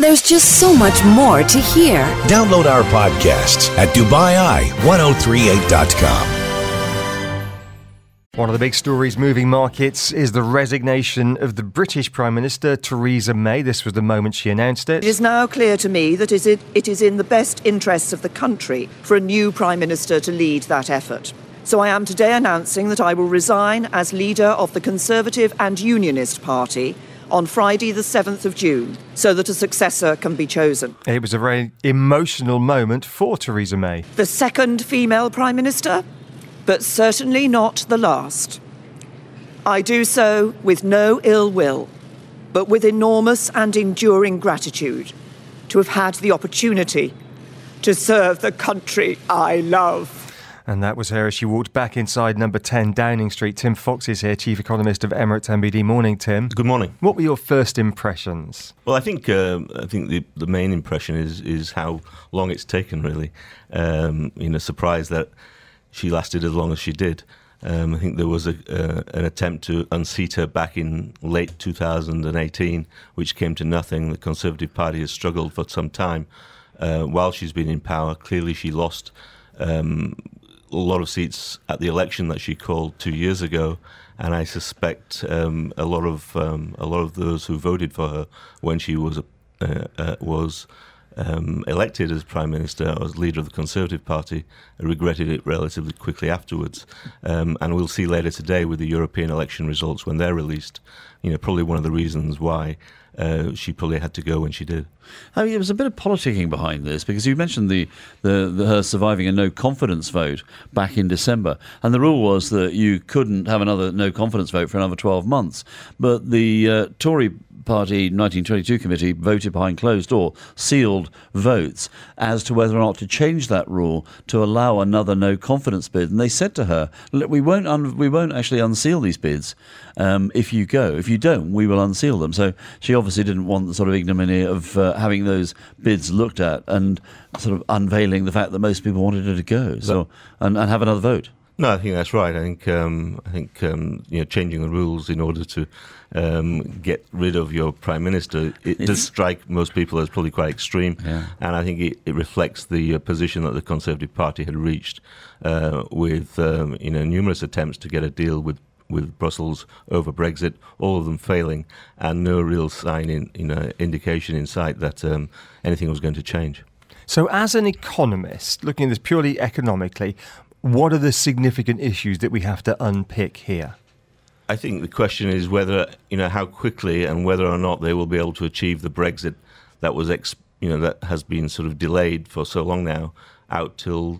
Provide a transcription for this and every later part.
There's just so much more to hear. Download our podcasts at DubaiI1038.com. One of the big stories moving markets is the resignation of the British Prime Minister, Theresa May. This was the moment she announced it. It is now clear to me that it is in the best interests of the country for a new Prime Minister to lead that effort. So I am today announcing that I will resign as leader of the Conservative and Unionist Party on Friday the 7th of June, so that a successor can be chosen. It was a very emotional moment for Theresa May. The second female Prime Minister, but certainly not the last. I do so with no ill will, but with enormous and enduring gratitude to have had the opportunity to serve the country I love. And that was her as she walked back inside number 10 Downing Street. Tim Fox is here, Chief Economist of Emirates NBD. Morning, Tim. Good morning. What were your first impressions? Well, I think the main impression is how long it's taken, really. Surprised that she lasted as long as she did. I think there was an attempt to unseat her back in late 2018, which came to nothing. The Conservative Party has struggled for some time while she's been in power. Clearly, she lost a lot of seats at the election that she called 2 years ago, and I suspect a lot of those who voted for her when she was elected as Prime Minister or as leader of the Conservative Party regretted it relatively quickly afterwards. And we'll see later today with the European election results when they're released, probably one of the reasons why she probably had to go when she did. I mean, there was a bit of politicking behind this, because you mentioned her surviving a no confidence vote back in December, and the rule was that you couldn't have another no confidence vote for another 12 months. But the Tory Party 1922 committee voted behind closed door, sealed votes as to whether or not to change that rule to allow another no confidence bid. And they said to her, "Look, we won't actually unseal these bids if you go. If you don't, we will unseal them." So she obviously didn't want the sort of ignominy of having those bids looked at and sort of unveiling the fact that most people wanted her to go. So and have another vote. No, I think that's right. I think changing the rules in order to get rid of your Prime Minister, it does strike most people as probably quite extreme. Yeah. And I think it reflects the position that the Conservative Party had reached with numerous attempts to get a deal with Brussels over Brexit, all of them failing, and no real indication in sight that anything was going to change. So as an economist, looking at this purely economically, what are the significant issues that we have to unpick here? I think the question is whether, how quickly and whether or not they will be able to achieve the Brexit that was, that has been sort of delayed for so long now, out till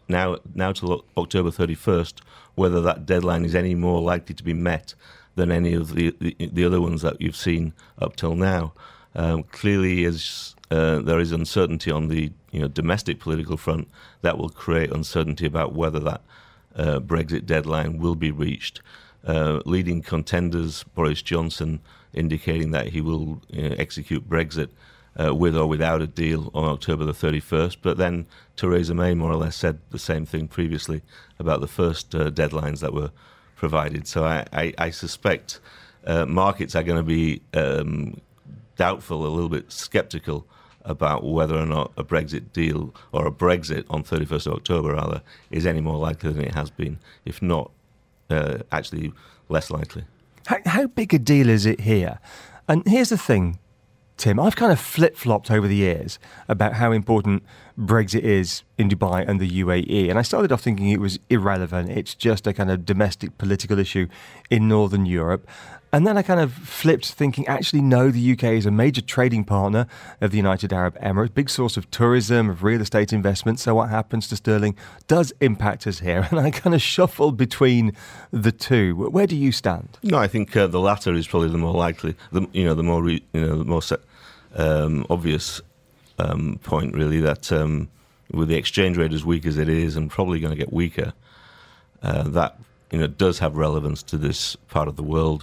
till October 31st, whether that deadline is any more likely to be met than any of the other ones that you've seen up till now. Clearly, as there is uncertainty on the domestic political front, that will create uncertainty about whether that Brexit deadline will be reached. Leading contenders, Boris Johnson, indicating that he will execute Brexit with or without a deal on October the 31st. But then Theresa May more or less said the same thing previously about the first deadlines that were provided. So I suspect markets are going to be doubtful, a little bit sceptical about whether or not a Brexit deal or a Brexit on 31st of October, rather, is any more likely than it has been, if not actually less likely. How big a deal is it here? And here's the thing, Tim, I've kind of flip-flopped over the years about how important Brexit is in Dubai and the UAE. And I started off thinking it was irrelevant. It's just a kind of domestic political issue in Northern Europe. And then I kind of flipped thinking, actually, no, the UK is a major trading partner of the United Arab Emirates, big source of tourism, of real estate investment. So what happens to sterling does impact us here. And I kind of shuffled between the two. Where do you stand? No, I think the latter is probably the more likely, the more obvious point, really, that with the exchange rate as weak as it is and probably going to get weaker, that does have relevance to this part of the world.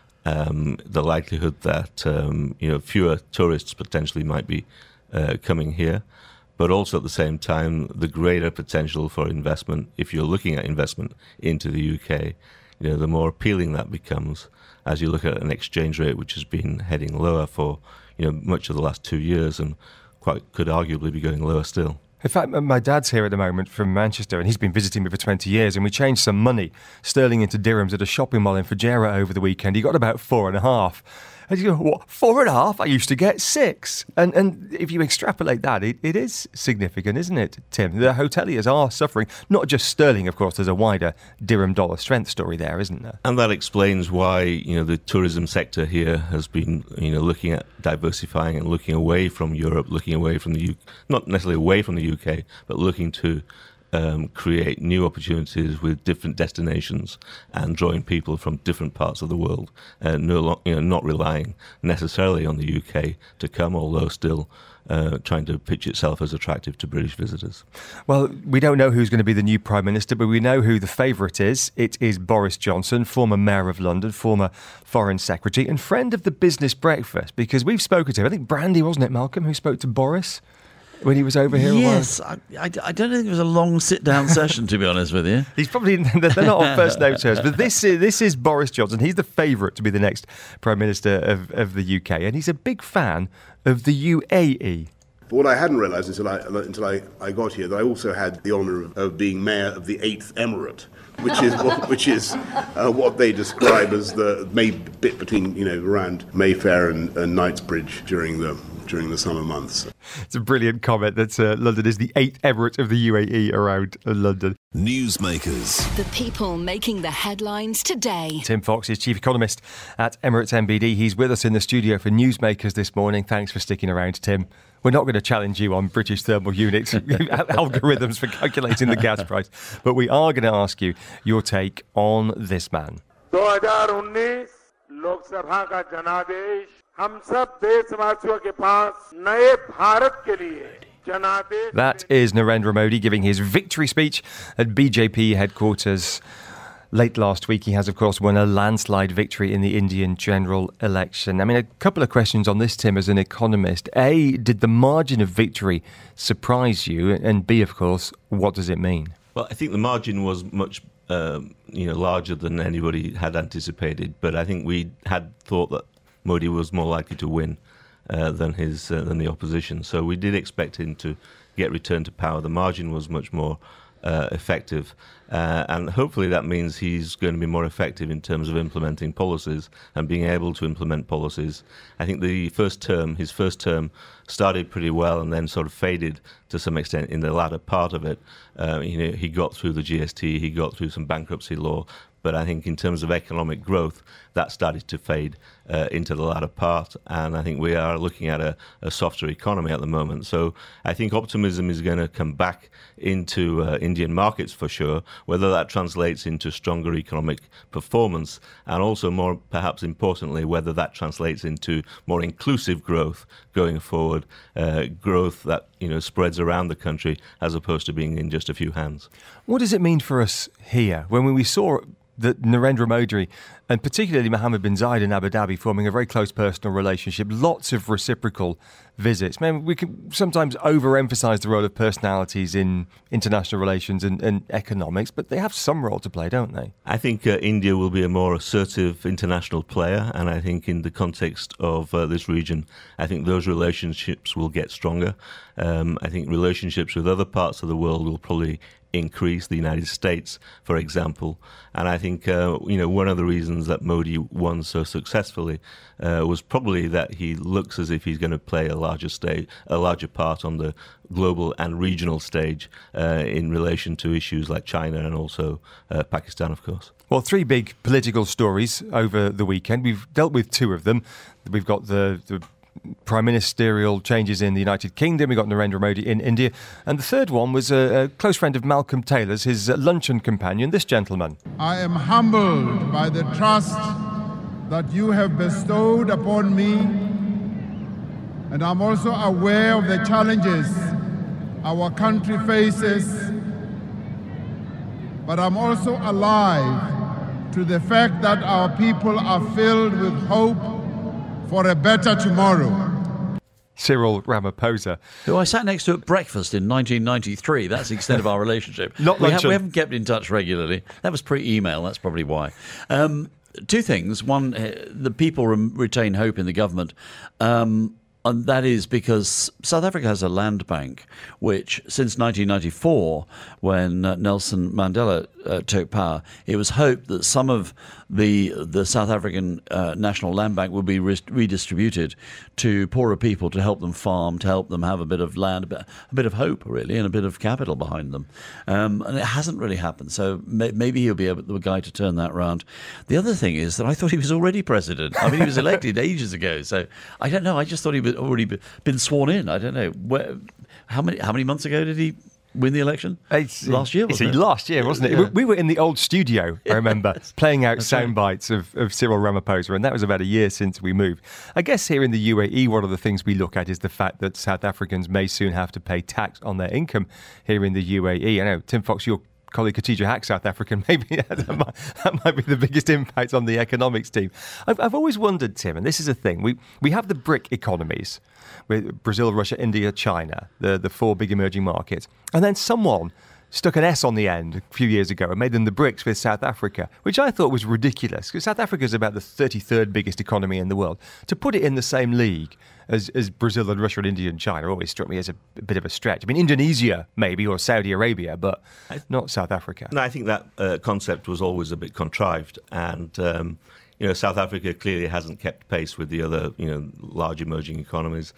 The likelihood that fewer tourists potentially might be coming here, but also at the same time the greater potential for investment. If you're looking at investment into the UK, the more appealing that becomes as you look at an exchange rate which has been heading lower for much of the last 2 years, and could arguably be going lower still. In fact, my dad's here at the moment from Manchester, and he's been visiting me for 20 years, and we changed some money, sterling into dirhams, at a shopping mall in Fujairah over the weekend. He got about 4.5. And you go, what, 4.5? I used to get 6. And if you extrapolate that, it is significant, isn't it, Tim? The hoteliers are suffering, not just sterling, of course. There's a wider dirham-dollar strength story there, isn't there? And that explains why, the tourism sector here has been, looking at diversifying and looking away from Europe, looking away from the UK, not necessarily away from the UK, but looking to create new opportunities with different destinations and drawing people from different parts of the world, not relying necessarily on the UK to come, although still trying to pitch itself as attractive to British visitors. Well, we don't know who's going to be the new Prime Minister, but we know who the favourite is. It is Boris Johnson, former Mayor of London, former Foreign Secretary and friend of the Business Breakfast, because we've spoken to him. I think Brandy, wasn't it, Malcolm, who spoke to Boris when he was over here? Yes, I don't think it was a long sit-down session, to be honest with you. He's probably, they're not on first name terms, but this is Boris Johnson. He's the favourite to be the next Prime Minister of the UK, and he's a big fan of the UAE. But what I hadn't realised until I got here, that I also had the honour of being Mayor of the 8th Emirate, which is what they describe as the bit between, around Mayfair and Knightsbridge during the summer months. It's a brilliant comment that London is the 8th emirate of the UAE around London. Newsmakers. The people making the headlines today. Tim Fox is Chief Economist at Emirates NBD. He's with us in the studio for Newsmakers this morning. Thanks for sticking around, Tim. We're not going to challenge you on British thermal unit algorithms for calculating the gas price, but we are going to ask you your take on this man. 2019 Lok Sabha का जनादेश हम सब देशवासियों के पास नए भारत के लिए जनादेश. That is Narendra Modi giving his victory speech at BJP headquarters. Late last week, he has, of course, won a landslide victory in the Indian general election. I mean, a couple of questions on this, Tim, as an economist. A, did the margin of victory surprise you? And B, of course, what does it mean? Well, I think the margin was much larger than anybody had anticipated, but I think we had thought that Modi was more likely to win than the opposition. So we did expect him to get returned to power. The margin was much more effective, and hopefully that means he's going to be more effective in terms of implementing policies and being able to implement policies. I think his first term started pretty well and then sort of faded to some extent in the latter part of it. He got through the GST, he got through some bankruptcy law, but I think in terms of economic growth, that started to fade into the latter part, and I think we are looking at a softer economy at the moment. So I think optimism is going to come back into Indian markets for sure, whether that translates into stronger economic performance, and also more, perhaps importantly, whether that translates into more inclusive growth going forward, growth that spreads around the country as opposed to being in just a few hands. What does it mean for us here when we saw that Narendra Modi and particularly Mohammed bin Zayed in Abu Dhabi forming a very close personal relationship, lots of reciprocal visits? I mean, we can sometimes overemphasize the role of personalities in international relations and economics, but they have some role to play, don't they? I think India will be a more assertive international player, and I think in the context of this region, I think those relationships will get stronger. I think relationships with other parts of the world will probably increase, the United States, for example. And I think, one of the reasons that Modi won so successfully was probably that he looks as if he's going to play a larger part on the global and regional stage in relation to issues like China and also Pakistan, of course. Well, three big political stories over the weekend. We've dealt with two of them. We've got the prime ministerial changes in the United Kingdom. We got Narendra Modi in India. And the third one was a close friend of Malcolm Taylor's, his luncheon companion, this gentleman. I am humbled by the trust that you have bestowed upon me, and I'm also aware of the challenges our country faces, but I'm also alive to the fact that our people are filled with hope for a better tomorrow. Cyril Ramaphosa, who I sat next to at breakfast in 1993. That's the extent of our relationship. Not we luncheon. We haven't kept in touch regularly. That was pre-email. That's probably why. Two things. One, the people retain hope in the government. And that is because South Africa has a land bank, which since 1994, when Nelson Mandela took power, it was hoped that some of the South African National Land Bank would be redistributed to poorer people to help them farm, to help them have a bit of land, a bit of hope, really, and a bit of capital behind them. And it hasn't really happened. So maybe he'll be the guy to turn that round. The other thing is that I thought he was already president. I mean, he was elected ages ago. So I don't know. I just thought he was already been sworn in. I don't know. How many months ago did he win the election? Last year, wasn't it? Last year, wasn't it? Yeah. We were in the old studio, I remember, playing out sound bites of Cyril Ramaphosa, and that was about a year since we moved. I guess here in the UAE, one of the things we look at is the fact that South Africans may soon have to pay tax on their income here in the UAE. I know, Tim Fox, your colleague Khatija Haque, South African, maybe that might be the biggest impact on the economics team. I've always wondered, Tim, and this is a thing, we have the BRIC economies, with Brazil, Russia, India, China, the four big emerging markets. And then someone stuck an S on the end a few years ago and made them the BRICS with South Africa, which I thought was ridiculous, because South Africa is about the 33rd biggest economy in the world. To put it in the same league as Brazil and Russia and India and China always struck me as a bit of a stretch. I mean, Indonesia, maybe, or Saudi Arabia, but not South Africa. No, I think that concept was always a bit contrived, and South Africa clearly hasn't kept pace with the other, large emerging economies.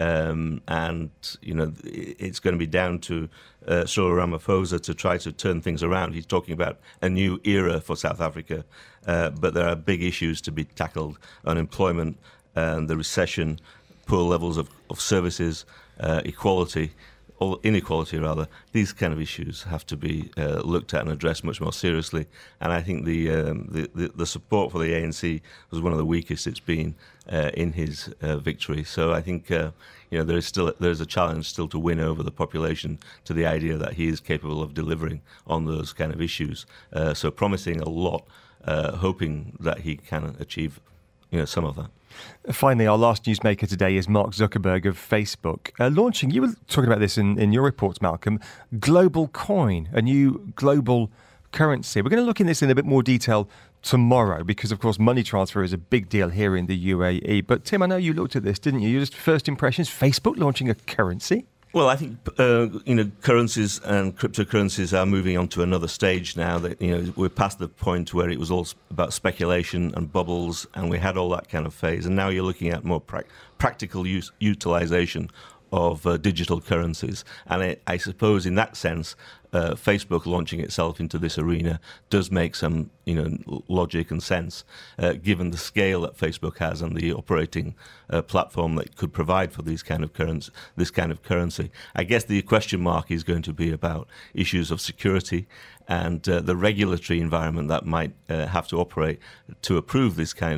It's going to be down to Cyril Ramaphosa to try to turn things around. He's talking about a new era for South Africa, but there are big issues to be tackled: unemployment, the recession, poor levels of services, equality, or inequality rather. These kind of issues have to be looked at and addressed much more seriously. And I think the support for the ANC was one of the weakest it's been in his victory. So I think there is a challenge still to win over the population to the idea that he is capable of delivering on those kind of issues. So promising a lot, hoping that he can achieve some of that. Finally, our last newsmaker today is Mark Zuckerberg of Facebook, launching, you were talking about this in your reports, Malcolm, Global Coin, a new global currency. We're going to look in this in a bit more detail tomorrow because, of course, money transfer is a big deal here in the UAE. But, Tim, I know you looked at this, didn't you? Your just first impressions, Facebook launching a currency? Well, I think currencies and cryptocurrencies are moving on to another stage now. That we're past the point where it was all about speculation and bubbles, and we had all that kind of phase. And now you're looking at more practical utilization of digital currencies. And I suppose in that sense, Facebook launching itself into this arena does make some, logic and sense, given the scale that Facebook has and the operating platform that it could provide for this kind of currency. I guess the question mark is going to be about issues of security and the regulatory environment that might have to operate to approve this kind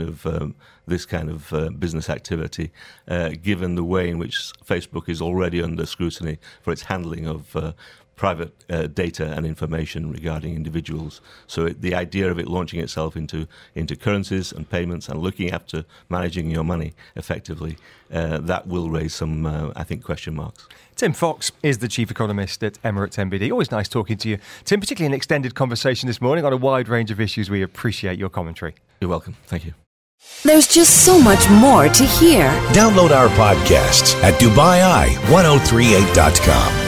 of business activity, given the way in which Facebook is already under scrutiny for its handling of private data and information regarding individuals. So the idea of it launching itself into currencies and payments and looking after managing your money effectively, that will raise some, I think, question marks. Tim Fox is the chief economist at Emirates NBD. Always nice talking to you, Tim, particularly an extended conversation this morning on a wide range of issues. We appreciate your commentary. You're welcome. Thank you. There's just so much more to hear. Download our podcasts at DubaiEye1038.com.